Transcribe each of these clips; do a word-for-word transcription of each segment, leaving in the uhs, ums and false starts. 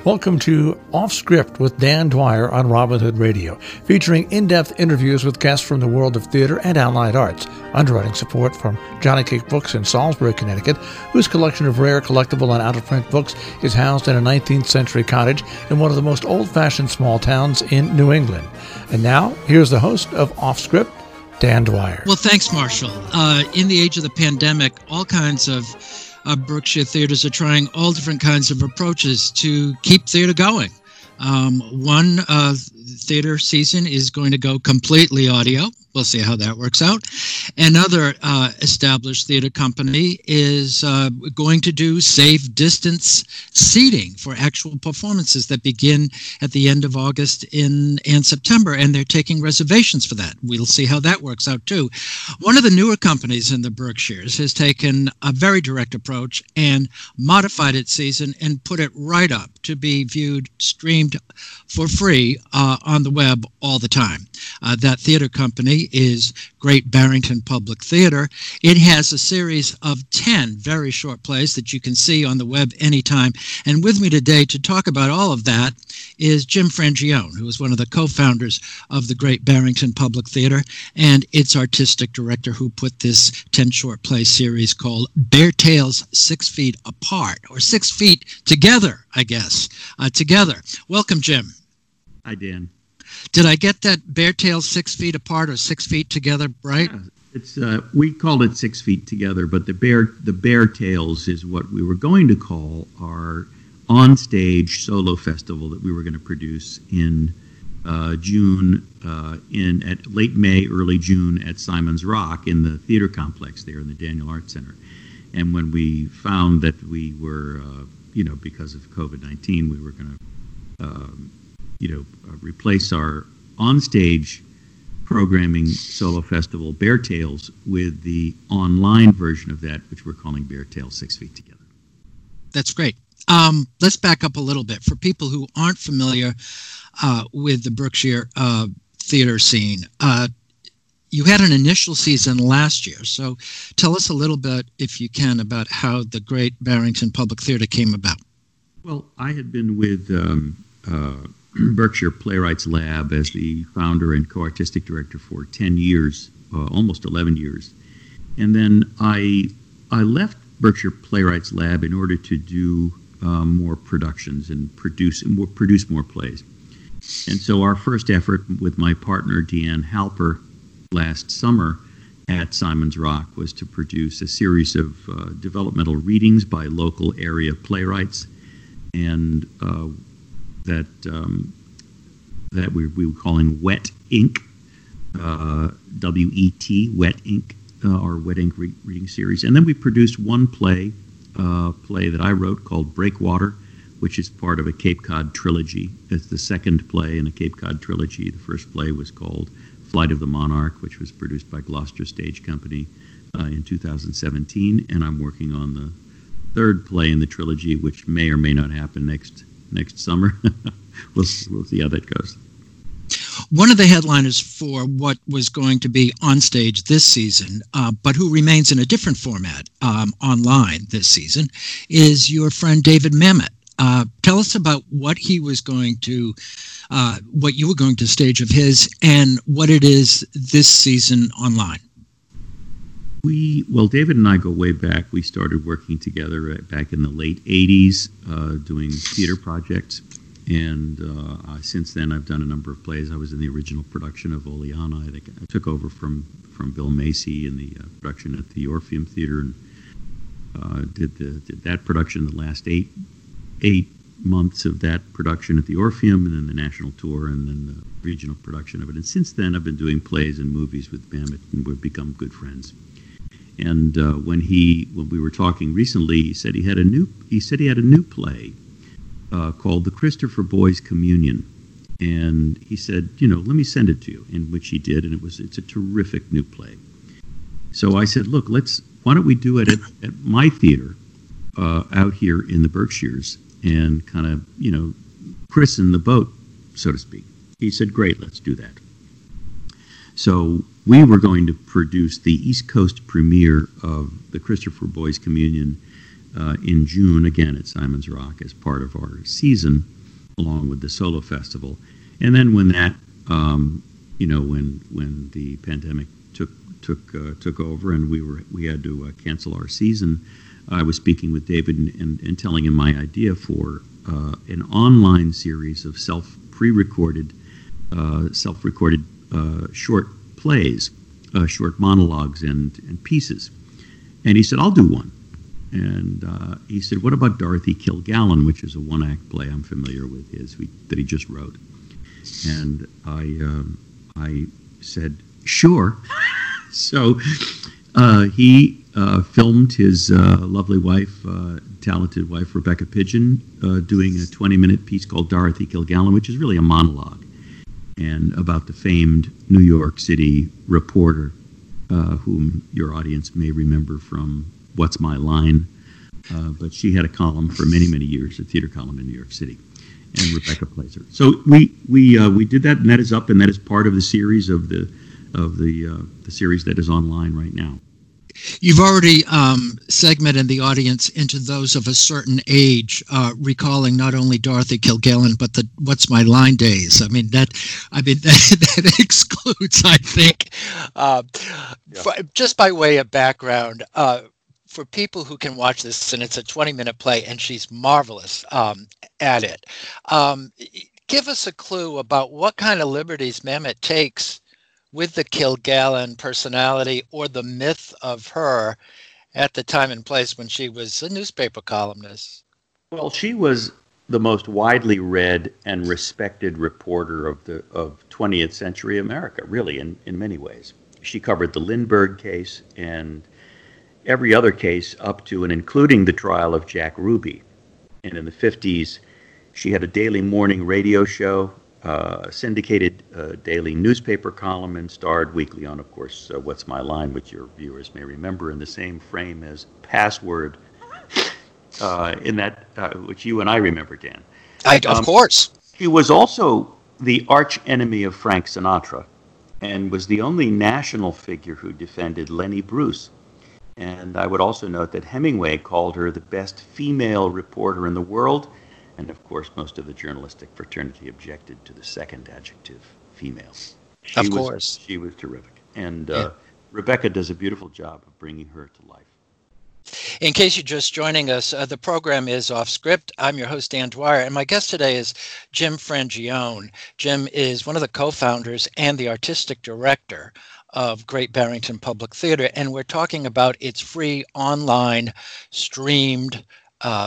Welcome to Off Script with Dan Dwyer on Robin Hood Radio, featuring in-depth interviews with guests from the world of theater and allied arts. Underwriting support from Johnny Cake Books in Salisbury, Connecticut, whose collection of rare, collectible, and out-of-print books is housed in a nineteenth century cottage in one of the most old-fashioned small towns in New England. And now, here's the host of Off Script, Dan Dwyer. Well, thanks, Marshall. Uh, in the age of the pandemic, all kinds of uh, Berkshire theaters are trying all different kinds of approaches to keep theater going. Um, one uh, theater season is going to go completely audio. We'll see how that works out. Another uh, established theater company is uh, going to do safe distance seating for actual performances that begin at the end of August in and September, and they're taking reservations for that. We'll see how that works out too. One of the newer companies in the Berkshires has taken a very direct approach and modified its season and put it right up to be viewed, streamed for free uh, on the web all the time. Uh, that theater company is Great Barrington Public Theater. It has a series of ten very short plays that you can see on the web anytime. And with me today to talk about all of that is Jim Frangione, who is one of the co-founders of the Great Barrington Public Theater and its artistic director, who put this ten short play series called Bear Tales Six Feet Apart, or Six Feet Together, I guess, uh, together. Welcome, Jim. Hi, Dan. Did I get that Bear Tales Six Feet Apart or Six Feet Together right? Yeah, it's uh, we called it Six Feet Together, but the Bear the Bear Tales is what we were going to call our on-stage solo festival that we were going to produce in uh, June, uh, in at late May, early June at Simon's Rock in the theater complex there in the Daniel Arts Center. And when we found that we were, uh, you know, because of COVID nineteen, we were going to, um, you know, uh, replace our on-stage programming solo festival, Bear Tales, with the online version of that, which we're calling Bear Tales Six Feet Together. That's great. Um, let's back up a little bit. For people who aren't familiar uh, with the Berkshire uh, theater scene, uh, you had an initial season last year. So tell us a little bit, if you can, about how the Great Barrington Public Theater came about. Well, I had been with um, uh, Berkshire Playwrights Lab as the founder and co-artistic director for ten years, uh, almost eleven years. And then I I left Berkshire Playwrights Lab in order to do um, more productions and produce, more, produce more plays. And so our first effort with my partner, Deanne Halper, last summer at Simon's Rock was to produce a series of uh, developmental readings by local area playwrights, and uh, that um, that we, we were calling Wet Ink, uh, W E T, Wet Ink, uh, our Wet Ink re- reading series. And then we produced one play, uh, play that I wrote called Breakwater, which is part of a Cape Cod trilogy. It's the second play in a Cape Cod trilogy. The first play was called Flight of the Monarch, which was produced by Gloucester Stage Company uh, in two thousand seventeen, and I'm working on the third play in the trilogy, which may or may not happen next next summer. we'll, we'll see how that goes. One of the headliners for what was going to be on stage this season, uh, but who remains in a different format um, online this season, is your friend David Mamet. Uh, tell us about what he was going to, uh, what you were going to stage of his, and what it is this season online. We well, David and I go way back. We started working together back in the late eighties, uh, doing theater projects, and uh, since then I've done a number of plays. I was in the original production of Oleana. I think I took over from from Bill Macy in the uh, production at the Orpheum Theater, and uh, did the did that production the last eight. eight months of that production at the Orpheum, and then the national tour, and then the regional production of it. And since then, I've been doing plays and movies with Mamet, and we've become good friends. And uh, when he, when we were talking recently, he said he had a new, he said he had a new play uh, called The Christopher Boys Communion, and he said, you know, let me send it to you, in which he did, and it was, it's a terrific new play. So I said, look, let's, why don't we do it at, at my theater uh, out here in the Berkshires, and kind of, you know, christen the boat, so to speak. He said, great, let's do that. So we were going to produce the East Coast premiere of the Christopher Boys Communion uh, in June, again at Simon's Rock, as part of our season, along with the Solo Festival. And then when that, um, you know, when when the pandemic took took uh, took over and we were we had to uh, cancel our season, I was speaking with David and, and, and telling him my idea for uh, an online series of self pre-recorded, uh, self-recorded uh, short plays, uh, short monologues and and pieces. And he said, "I'll do one." And uh, he said, "What about Dorothy Kilgallen," which is a one-act play I'm familiar with his we, that he just wrote. And I um, I said, "Sure." So uh, he uh, filmed his uh, lovely wife, uh, talented wife, Rebecca Pidgeon, uh, doing a twenty-minute piece called Dorothy Kilgallen, which is really a monologue, and about the famed New York City reporter, uh, whom your audience may remember from What's My Line? Uh, but she had a column for many, many years, a theater column in New York City, and Rebecca plays her. So we we uh, we did that, and that is up, and that is part of the series of the of the uh, the series that is online right now. You've already um, segmented the audience into those of a certain age, uh, recalling not only Dorothy Kilgallen but the What's My Line days. I mean that. I mean that, that excludes, I think, uh, Yeah. for, just by way of background, uh, for people who can watch this, and it's a twenty-minute play, and she's marvelous um, at it. Um, give us a clue about what kind of liberties Mamet takes with the Kilgallen personality or the myth of her at the time and place when she was a newspaper columnist. Well, she was the most widely read and respected reporter of the of twentieth century America, really, in, in many ways. She covered the Lindbergh case and every other case up to and including the trial of Jack Ruby. And in the fifties, she had a daily morning radio show, uh, syndicated uh, daily newspaper column, and starred weekly on, of course, uh, What's My Line, which your viewers may remember in the same frame as Password, uh, in that uh, which you and I remember, Dan. I, of Um, course. She was also the arch enemy of Frank Sinatra, and was the only national figure who defended Lenny Bruce. And I would also note that Hemingway called her the best female reporter in the world, and of course most of the journalistic fraternity objected to the second adjective, female. She Of was, course. She was terrific. And uh, Yeah. Rebecca does a beautiful job of bringing her to life. In case you're just joining us, uh, the program is Off Script. I'm your host, Dan Dwyer, and my guest today is Jim Frangione. Jim is one of the co-founders and the artistic director of Great Barrington Public Theater, and we're talking about its free online streamed um,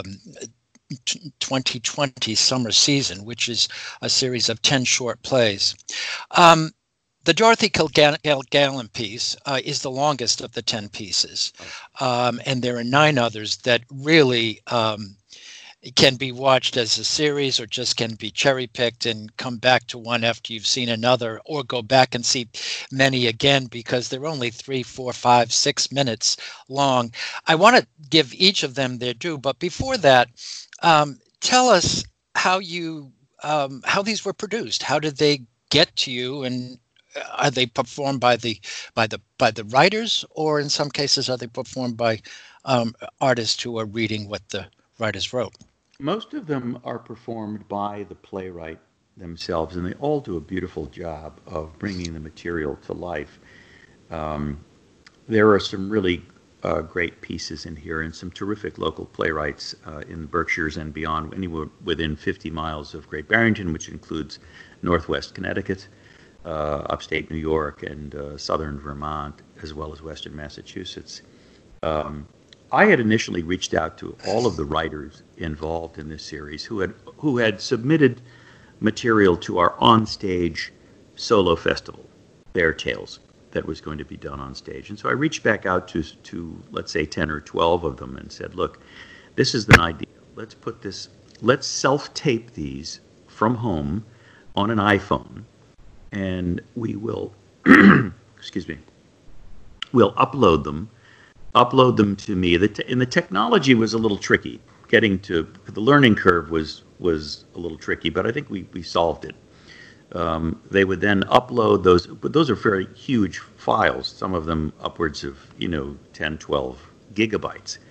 t- twenty twenty summer season, which is a series of ten short plays. Um, The Dorothy Kilgallen piece uh, is the longest of the ten pieces, um, and there are nine others that really um, can be watched as a series or just can be cherry-picked and come back to one after you've seen another, or go back and see many again because they're only three, four, five, six minutes long. I want to give each of them their due, but before that, um, tell us how you um, how these were produced. How did they get to you, and are they performed by the by the by the writers, or in some cases are they performed by um, artists who are reading what the writers wrote? Most of them are performed by the playwright themselves, and they all do a beautiful job of bringing the material to life. Um, there are some really uh, great pieces in here, and some terrific local playwrights uh, in the Berkshires and beyond, anywhere within fifty miles of Great Barrington, which includes Northwest Connecticut, Uh, upstate New York, and uh, southern Vermont, as well as western Massachusetts. Um, I had initially reached out to all of the writers involved in this series who had who had submitted material to our on-stage solo festival, Bear Tales, that was going to be done on stage. And so I reached back out to, to let's say, ten or twelve of them and said, look, this is an idea. Let's put this, let's self-tape these from home on an iPhone, and we will, excuse me, we'll upload them, upload them to me. The te- and the technology was a little tricky. Getting to, the learning curve was was a little tricky, but I think we, we solved it. Um, they would then upload those, but those are very huge files, some of them upwards of, you know, ten, twelve gigabytes.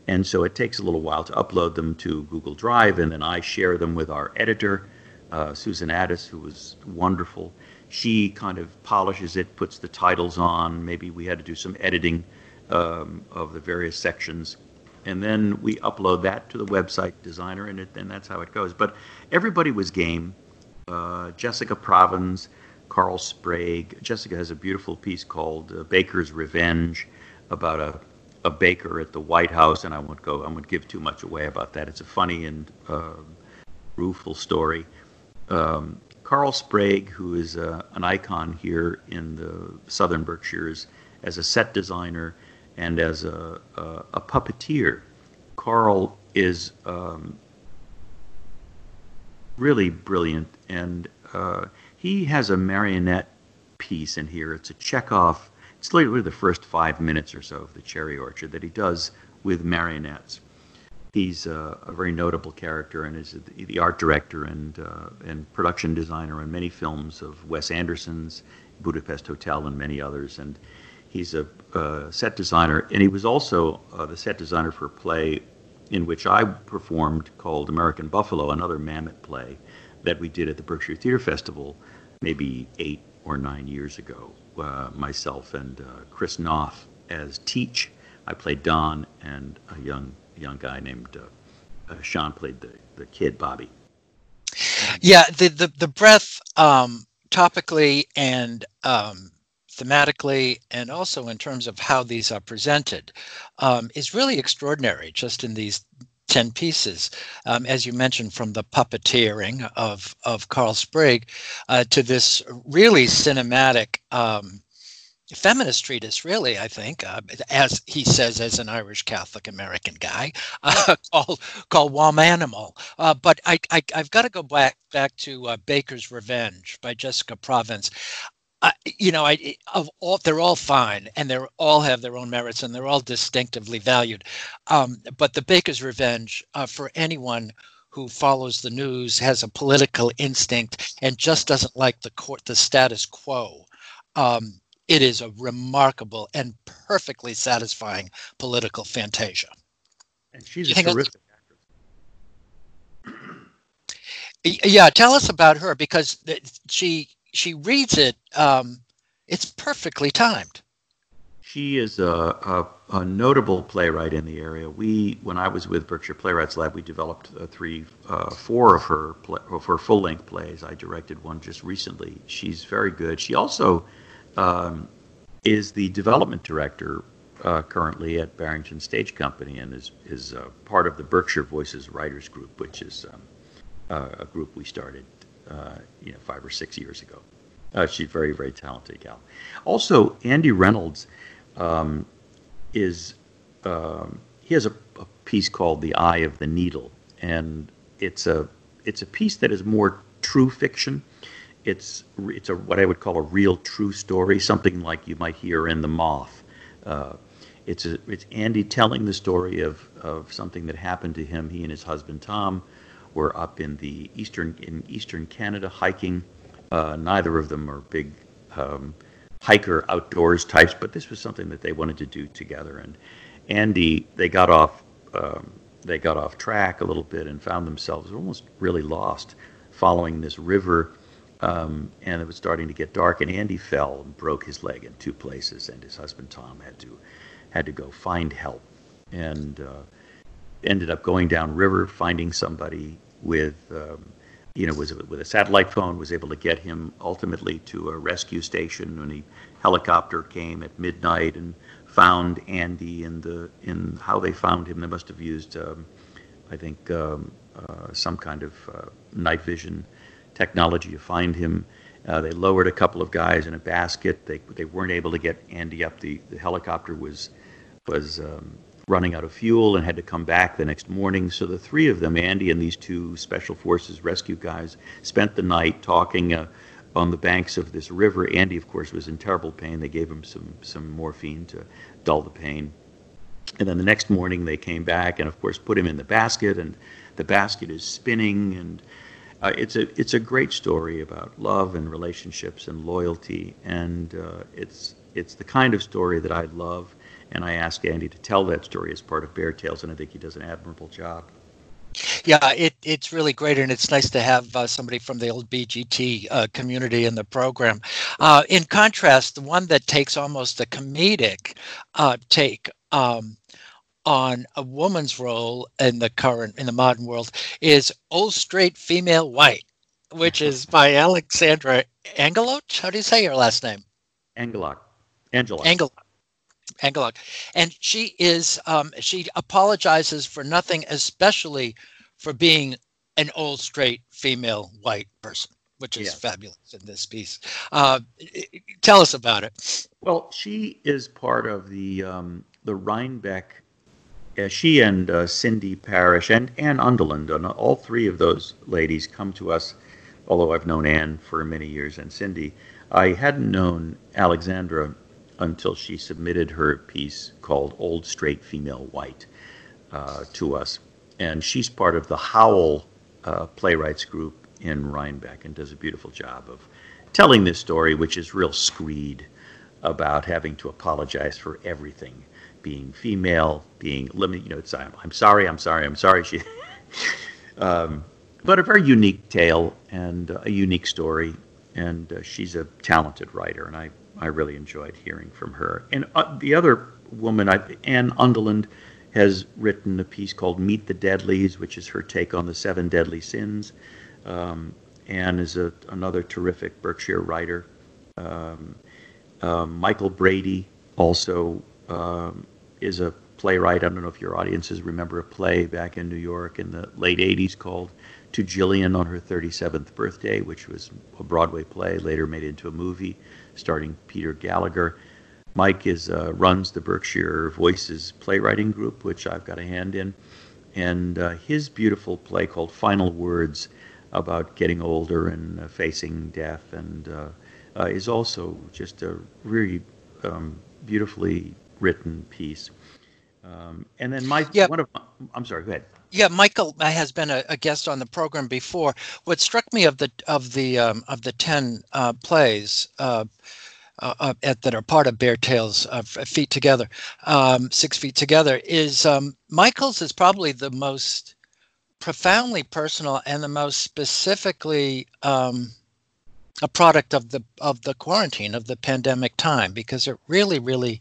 And so it takes a little while to upload them to Google Drive, and then I share them with our editor, uh, Susan Addis, who was wonderful. She kind of polishes it, puts the titles on. Maybe we had to do some editing um, of the various sections. And then we upload that to the website designer, and, it, and that's how it goes. But everybody was game. Uh, Jessica Provins, Carl Sprague. Jessica has a beautiful piece called uh, Baker's Revenge about a a baker at the White House, and I won't go, I won't give too much away about that. It's a funny and uh, rueful story. Um, Carl Sprague, who is uh, an icon here in the Southern Berkshires as a set designer and as a, a, a puppeteer. Carl is um, really brilliant, and uh, he has a marionette piece in here. It's a Chekhov. It's literally the first five minutes or so of The Cherry Orchard that he does with marionettes. He's uh, a very notable character and is the art director and uh, and production designer on many films of Wes Anderson's, Budapest Hotel, and many others. And he's a uh, set designer, and he was also uh, the set designer for a play in which I performed called American Buffalo, another Mammoth play that we did at the Berkshire Theater Festival maybe eight or nine years ago. Uh, myself and uh, Chris Noth as Teach. I played Don, and a young young guy named uh, uh, Sean played the, the kid, Bobby. Yeah, the the, the breadth um, topically and um, thematically, and also in terms of how these are presented, um, is really extraordinary just in these ten pieces, um, as you mentioned, from the puppeteering of of Carl Sprague uh, to this really cinematic um, feminist treatise, really, I think, uh, as he says, as an Irish Catholic American guy, uh, called called Womanimal. Uh, but I, I I've got to go back back to uh, Baker's Revenge by Jessica Provins. Uh, you know, I, of all, they're all fine, and they all have their own merits, and they're all distinctively valued. Um, but the Baker's Revenge, uh, for anyone who follows the news, has a political instinct, and just doesn't like the court, the status quo. Um, it is a remarkable and perfectly satisfying political fantasia. And she's a terrific actress. Yeah, tell us about her, because she. She reads it. Um, it's perfectly timed. She is a, a, a notable playwright in the area. We, when I was with Berkshire Playwrights Lab, we developed uh, three, uh, four of her play, of her full-length plays. I directed one just recently. She's very good. She also um, is the development director uh, currently at Barrington Stage Company, and is is uh, part of the Berkshire Voices Writers Group, which is um, uh, a group we started. Uh, you know, five or six years ago. Uh, she's very, very talented gal. Also, Andy Reynolds um, is, um, he has a, a piece called The Eye of the Needle, and it's a it's a piece that is more true fiction. It's it's a what I would call a real true story, something like you might hear in The Moth. Uh, it's a, it's Andy telling the story of, of something that happened to him. He and his husband Tom were up in the eastern in eastern Canada hiking. Uh, neither of them are big um, hiker outdoors types, but this was something that they wanted to do together. And Andy, they got off um, they got off track a little bit and found themselves almost really lost, following this river. Um, and it was starting to get dark, and Andy fell and broke his leg in two places, and his husband Tom had to had to go find help, and uh, ended up going downriver, finding somebody with, um, you know, was with a satellite phone, was able to get him ultimately to a rescue station when a helicopter came at midnight and found Andy. And the in how they found him, they must have used, um, I think, um, uh, some kind of uh, night vision technology to find him. Uh, they lowered a couple of guys in a basket. They they weren't able to get Andy up. The, the helicopter was was um, running out of fuel and had to come back the next morning. So the three of them, Andy and these two Special Forces rescue guys, spent the night talking uh, on the banks of this river. Andy, of course, was in terrible pain. They gave him some, some morphine to dull the pain. And then the next morning they came back and, of course, put him in the basket, and the basket is spinning. And uh, it's a it's a great story about love and relationships and loyalty. And uh, it's it's the kind of story that I love. And I asked Andy to tell that story as part of Bear Tales, and I think he does an admirable job. Yeah, it, it's really great, and it's nice to have uh, somebody from the old B G T uh, community in the program. Uh, in contrast, the one that takes almost a comedic uh, take um, on a woman's role in the current, in the modern world is Old Straight Female White, which is by Alexandra Angeloch. How do you say your last name? Angeloch. Angeloch. Angeloch. Angeloch. And she is, um, she apologizes for nothing, especially for being an old, straight, female, white person, which is Yes. fabulous in this piece. Uh, tell us about it. Well, she is part of the um, the Rhinebeck. Uh, she and uh, Cindy Parrish and Anne Underland, and all three of those ladies come to us, although I've known Anne for many years and Cindy. I hadn't known Alexandra until she submitted her piece called Old Straight Female White uh, to us. And she's part of the Howl uh, playwrights group in Rhinebeck and does a beautiful job of telling this story, which is real screed about having to apologize for everything, being female, being limited. You know, it's I'm, I'm sorry, I'm sorry, I'm sorry. She, um, but a very unique tale and uh, a unique story. And uh, she's a talented writer, and I, I really enjoyed hearing from her. And uh, the other woman, I, Anne Underland, has written a piece called Meet the Deadlies, which is her take on the seven deadly sins. Um, Anne is a, another terrific Berkshire writer. Um, um, Michael Brady also um, is a playwright. I don't know if your audiences remember a play back in New York in the late eighties called To Jillian on Her thirty-seventh Birthday, which was a Broadway play, later made into a movie starring Peter Gallagher. Mike is uh, runs the Berkshire Voices playwriting group, which I've got a hand in. And uh, his beautiful play called Final Words, about getting older and uh, facing death, and uh, uh, is also just a really um, beautifully written piece. Um, and then my, Yeah. one of my, I'm sorry, go ahead. Yeah, Michael has been a, a guest on the program before. What struck me of the of the um, of the ten uh, plays uh, uh, uh, at, that are part of Bear Tales, uh, Feet Together, um, Six Feet Together, is um, Michael's is probably the most profoundly personal and the most specifically um, a product of the of the quarantine, of the pandemic time, because it really, really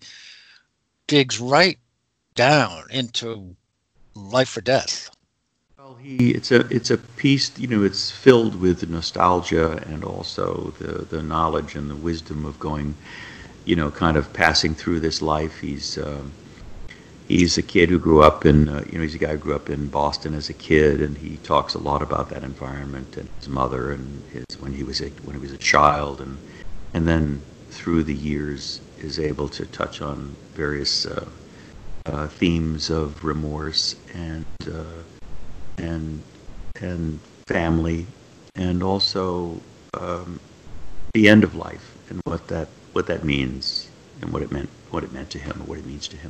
digs right down into life or death. Well, he it's a it's a piece, you know, it's filled with nostalgia and also the the knowledge and the wisdom of going, you know, kind of passing through this life. He's um, he's a kid who grew up in, uh, you know, he's a guy who grew up in Boston as a kid, and he talks a lot about that environment and his mother and his when he was a, when he was a child, and and then through the years is able to touch on various uh, uh, themes of remorse and uh, and and family, and also um, the end of life and what that what that means and what it meant what it meant to him or what it means to him.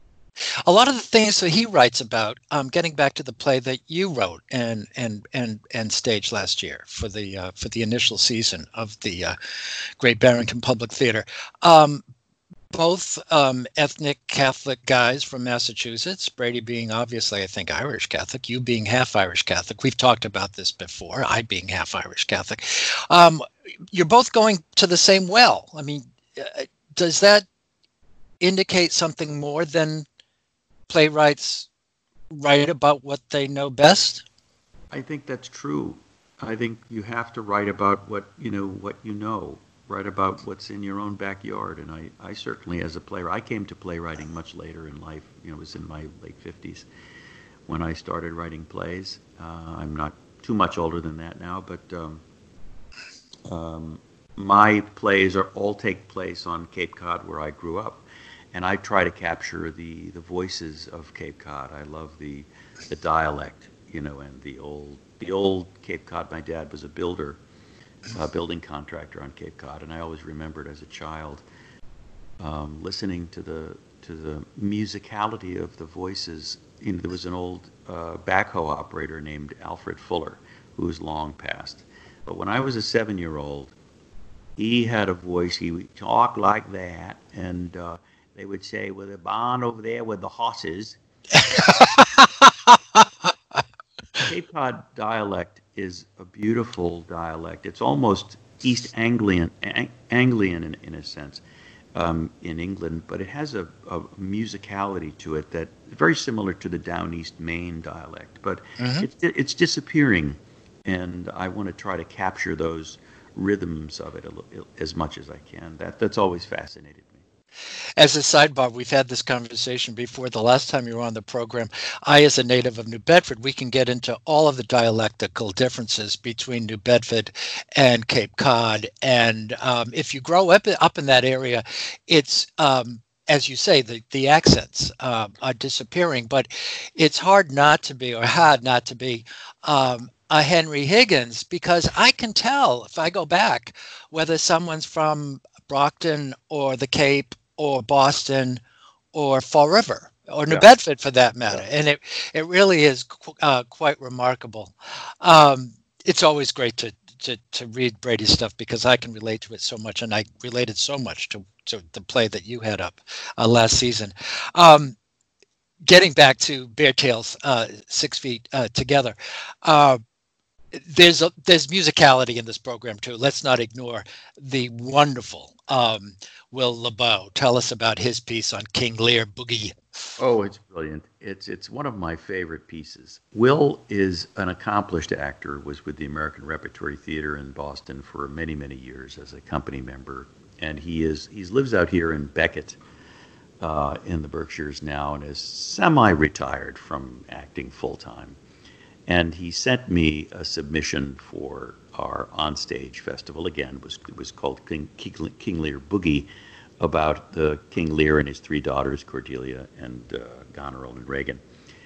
A lot of the things that he writes about, um, getting back to the play that you wrote and and and and staged last year for the uh, for the initial season of the uh, Great Barrington Public Theater. Um, both um, ethnic Catholic guys from Massachusetts, Brady being obviously, I think, Irish Catholic, you being half Irish Catholic. We've talked about this before, I being half Irish Catholic. Um, you're both going to the same well. I mean, uh, does that indicate something more than playwrights write about what they know best? I think that's true. I think you have to write about what you know, what you know. Write about what's in your own backyard. And I, I certainly, as a player, I came to playwriting much later in life. You know, it was in my late fifties when I started writing plays. Uh, I'm not too much older than that now, but um, um, my plays are all take place on Cape Cod, where I grew up. And I try to capture the, the voices of Cape Cod. I love the the dialect, you know, and the old the old Cape Cod. My dad was a builder, a building contractor on Cape Cod, and I always remembered as a child um, listening to the to the musicality of the voices. You know, there was an old uh, backhoe operator named Alfred Fuller, who was long passed. But when I was a seven-year-old, he had a voice. He would talk like that, and uh, they would say, with a barn over there with the horses. Cape Cod dialect is a beautiful dialect. It's almost East Anglian, Ang- Anglian in, in a sense, um, in England, but it has a, a musicality to it that is very similar to the Down East Maine dialect. But mm-hmm. it's, it's disappearing, and I want to try to capture those rhythms of it a little, as much as I can. That that's always fascinated me. As a sidebar, we've had this conversation before. The last time you were on the program, I, as a native of New Bedford, we can get into all of the dialectical differences between New Bedford and Cape Cod. And um, if you grow up, up in that area, it's, um, as you say, the, the accents uh, are disappearing, but it's hard not to be, or hard not to be, um, a Henry Higgins, because I can tell if I go back whether someone's from Brockton or the Cape or Boston or Fall River or New yeah. Bedford for that matter. Yeah. And it, it really is qu- uh, quite remarkable. Um, it's always great to, to, to read Brady's stuff because I can relate to it so much, and I related so much to, to the play that you had up uh, last season. Um, getting back to Bear Tales, uh, Six Feet uh, Together, uh, There's a, there's musicality in this program too. Let's not ignore the wonderful um, Will LeBeau. Tell us about his piece on King Lear Boogie. Oh, it's brilliant. It's it's one of my favorite pieces. Will is an accomplished actor. Was with the American Repertory Theater in Boston for many many years as a company member, and he is he lives out here in Beckett, uh, in the Berkshires now, and is semi-retired from acting full time. And he sent me a submission for our onstage festival. Again, it was it was called King, King Lear Boogie, about the King Lear and his three daughters, Cordelia and uh, Goneril and Regan,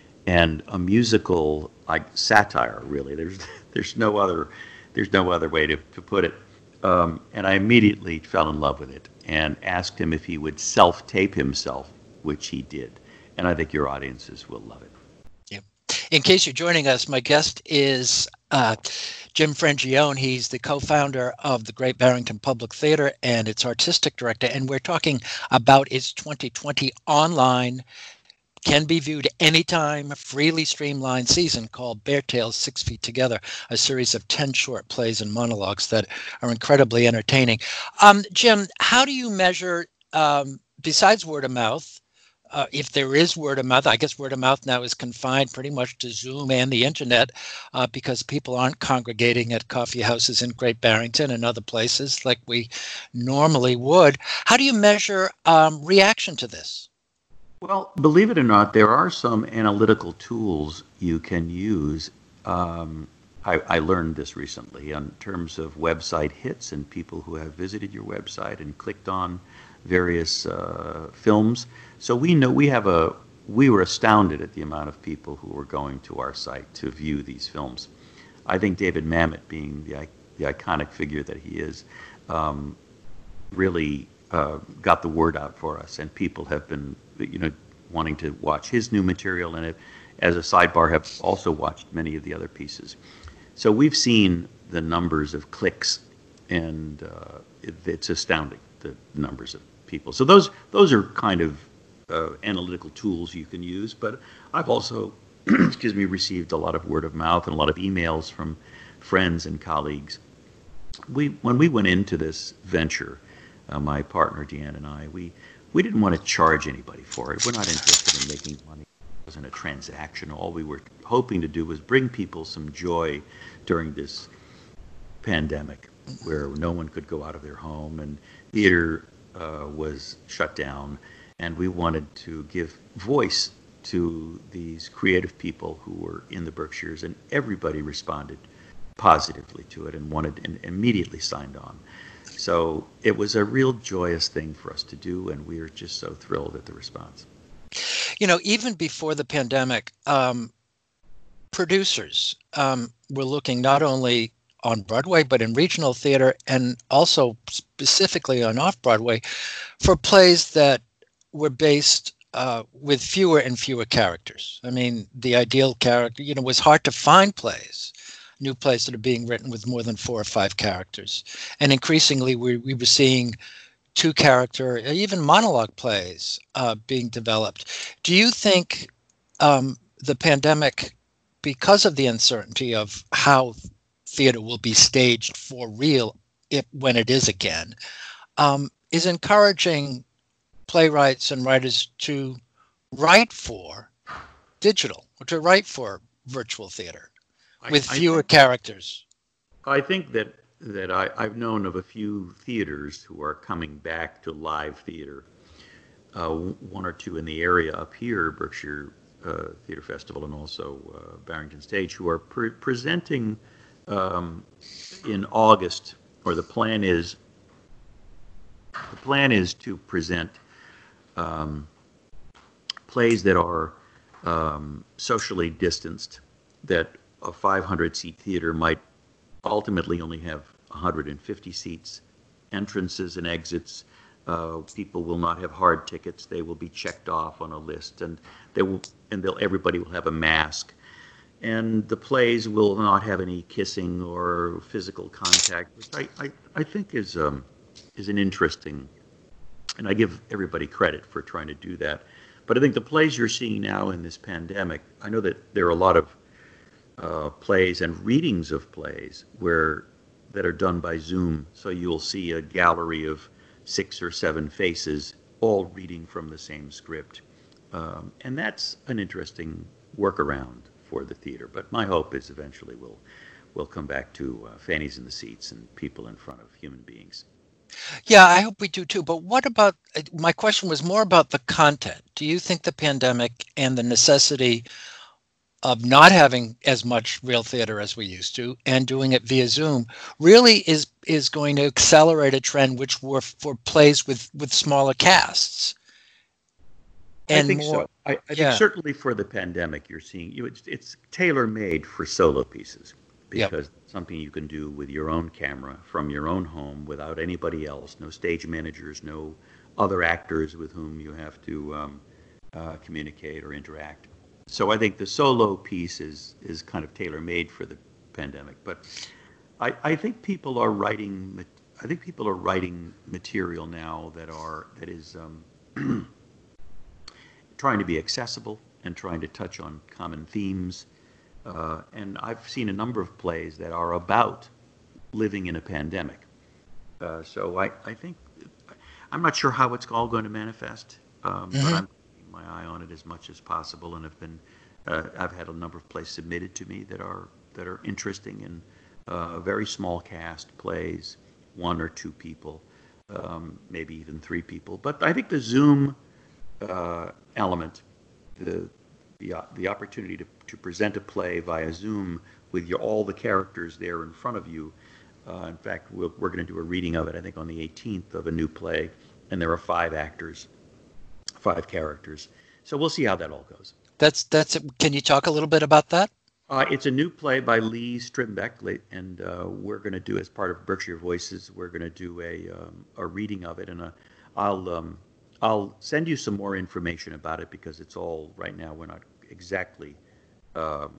and a musical like satire. Really, there's there's no other there's no other way to, to put it. Um, and I immediately fell in love with it and asked him if he would self-tape himself, which he did. And I think your audiences will love it. In case you're joining us, my guest is uh, Jim Frangione. He's the co-founder of the Great Barrington Public Theater and its artistic director. And we're talking about its twenty twenty online, can be viewed anytime, freely streamlined season called Bear Tales Six Feet Together, a series of ten short plays and monologues that are incredibly entertaining. Um, Jim, how do you measure, um, besides word of mouth, Uh, if there is word of mouth, I guess word of mouth now is confined pretty much to Zoom and the internet uh, because people aren't congregating at coffee houses in Great Barrington and other places like we normally would. How do you measure um, reaction to this? Well, believe it or not, there are some analytical tools you can use. Um, I, I learned this recently in terms of website hits and people who have visited your website and clicked on various uh, films. So we know we have a, we were astounded at the amount of people who were going to our site to view these films. I think David Mamet, being the, the iconic figure that he is, um, really uh, got the word out for us, and people have been, you know, wanting to watch his new material, and it, as a sidebar, have also watched many of the other pieces. So we've seen the numbers of clicks, and uh, it, it's astounding, the numbers of people. So those those are kind of uh, analytical tools you can use. But I've also, excuse me, received a lot of word of mouth and a lot of emails from friends and colleagues. We when we went into this venture, uh, my partner Deanne and I, we we didn't want to charge anybody for it. We're not interested in making money. It wasn't a transaction. All we were hoping to do was bring people some joy during this pandemic, where no one could go out of their home and theater uh, was shut down, and we wanted to give voice to these creative people who were in the Berkshires, and everybody responded positively to it and wanted and immediately signed on. So it was a real joyous thing for us to do, and we are just so thrilled at the response. You know, even before the pandemic, um, producers um, were looking not only on Broadway, but in regional theater and also specifically on off-Broadway for plays that were based uh, with fewer and fewer characters. I mean, the ideal character, you know, it was hard to find plays, new plays that are being written with more than four or five characters. And increasingly, we, we were seeing two character, even monologue plays uh, being developed. Do you think um, the pandemic, because of the uncertainty of how theater will be staged for real if, when it is again, um, is encouraging playwrights and writers to write for digital, or to write for virtual theater with I, I fewer think, characters? I think that that I, I've known of a few theaters who are coming back to live theater. Uh, one or two in the area up here, Berkshire uh, Theater Festival, and also uh, Barrington Stage, who are pre- presenting um, in August, or the plan is the plan is to present um, plays that are um, socially distanced, that a five hundred seat theater might ultimately only have one hundred fifty seats, entrances and exits. Uh, people will not have hard tickets. They will be checked off on a list, and they will, and they'll, everybody will have a mask. And the plays will not have any kissing or physical contact, which I, I, I think is um, is an interesting, and I give everybody credit for trying to do that. But I think the plays you're seeing now in this pandemic, I know that there are a lot of uh, plays and readings of plays where that are done by Zoom. So you'll see a gallery of six or seven faces all reading from the same script. Um, and that's an interesting workaround for the theater. But my hope is eventually we'll, we'll come back to uh, fannies in the seats and people in front of human beings. Yeah, I hope we do too. But what about, my question was more about the content. Do you think the pandemic and the necessity of not having as much real theater as we used to and doing it via Zoom really is is going to accelerate a trend which were for plays with, with smaller casts? And I think more, so. I, I yeah. think certainly for the pandemic, you're seeing you. It's, it's tailor-made for solo pieces, because Yep. it's something you can do with your own camera from your own home without anybody else. No stage managers, no other actors with whom you have to um, uh, communicate or interact. So I think the solo piece is is kind of tailor-made for the pandemic. But I, I think people are writing. I think people are writing material now that are that is. Um, trying to be accessible and trying to touch on common themes. Uh, and I've seen a number of plays that are about living in a pandemic. Uh, so I, I think, I'm not sure how it's all going to manifest, um, mm-hmm. but I'm keeping my eye on it as much as possible, and have been, uh, I've had a number of plays submitted to me that are that are interesting, and uh, very small cast plays, one or two people, um, maybe even three people. But I think the Zoom Uh, element, the the uh, the opportunity to, to present a play via Zoom with your, all the characters there in front of you. Uh, in fact, we're, we're going to do a reading of it, I think, on the eighteenth of a new play, and there are five actors, five characters. So we'll see how that all goes. That's that's. Can you talk a little bit about that? Uh, it's a new play by Lee Strimbeck, and uh, we're going to do, as part of Berkshire Voices, we're going to do a um, a reading of it, and a, I'll. Um, I'll send you some more information about it, because it's all, right now, we're not exactly um,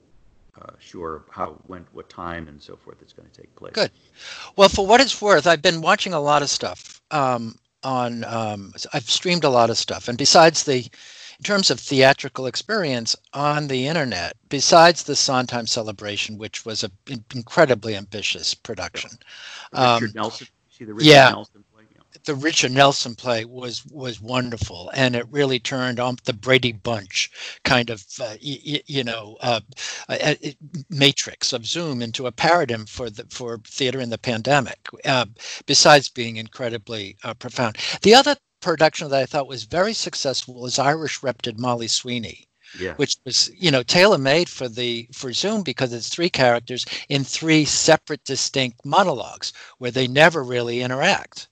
uh, sure how, when, what time, and so forth it's going to take place. Good. Well, for what it's worth, I've been watching a lot of stuff um, on, um, I've streamed a lot of stuff. And besides the, in terms of theatrical experience on the internet, besides the Sondheim Celebration, which was an incredibly ambitious production. Yeah. Richard um, Nelson, see the Richard yeah. Nelson play? The Richard Nelson play was was wonderful, and it really turned on the Brady Bunch kind of uh, y- you know uh, uh, matrix of Zoom into a paradigm for the for theater in the pandemic. Uh, besides being incredibly uh, profound, the other production that I thought was very successful was Irish Rep did Molly Sweeney. Yeah. Which was, you know, tailor-made for the for Zoom, because it's three characters in three separate, distinct monologues where they never really interact.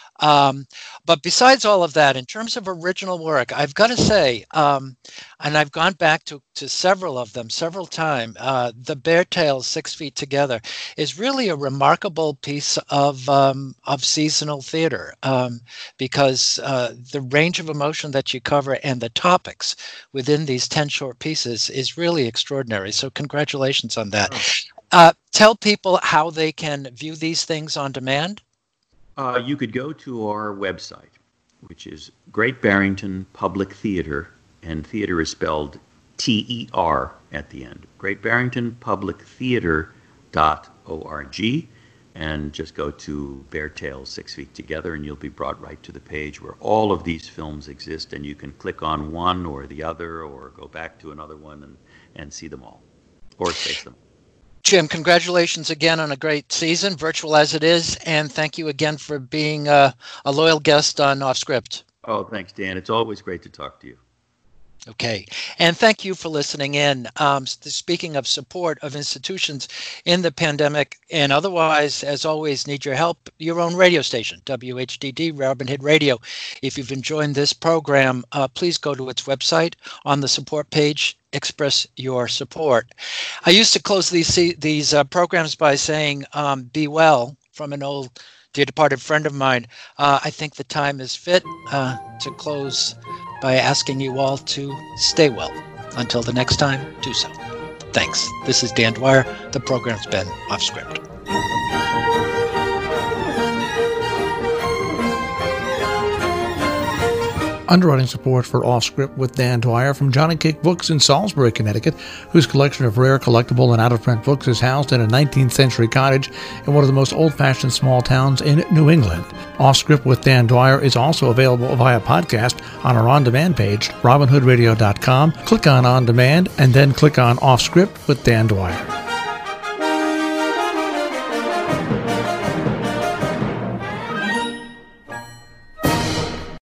Um, but besides all of that, in terms of original work, I've got to say, um, and I've gone back to, to several of them several times, uh, the Bear Tales, Six Feet Together, is really a remarkable piece of um, of seasonal theater, um, because uh, the range of emotion that you cover and the topics within these ten short pieces is really extraordinary. So congratulations on that. Uh, tell people how they can view these things on demand. Uh, you could go to our website, which is Great Barrington Public Theater, and theater is spelled T E R at the end. Great Barrington Public Theater dot org, and just go to Bear Tales Six Feet Together, and you'll be brought right to the page where all of these films exist, and you can click on one or the other, or go back to another one and, and see them all, or space them. Jim, congratulations again on a great season, virtual as it is, and thank you again for being uh, a loyal guest on Off Script. Oh, thanks, Dan. It's always great to talk to you. Okay, and thank you for listening in. Um, speaking of support of institutions in the pandemic and otherwise, as always, need your help, your own radio station, W H D D, Robin Hood Radio. If you've enjoyed this program, uh, please go to its website. On the support page, express your support. I used to close these these uh, programs by saying, um, be well, from an old dear departed friend of mine. Uh, I think the time is fit uh, to close by asking you all to stay well. Until the next time, do so. Thanks. This is Dan Dwyer. The program's been Off Script. Underwriting support for Off Script with Dan Dwyer from Johnny Cake Books in Salisbury, Connecticut, whose collection of rare, collectible, and out-of-print books is housed in a nineteenth century cottage in one of the most old-fashioned small towns in New England. Off Script with Dan Dwyer is also available via podcast on our on-demand page, robin hood radio dot com. Click on On Demand, and then click on Off Script with Dan Dwyer.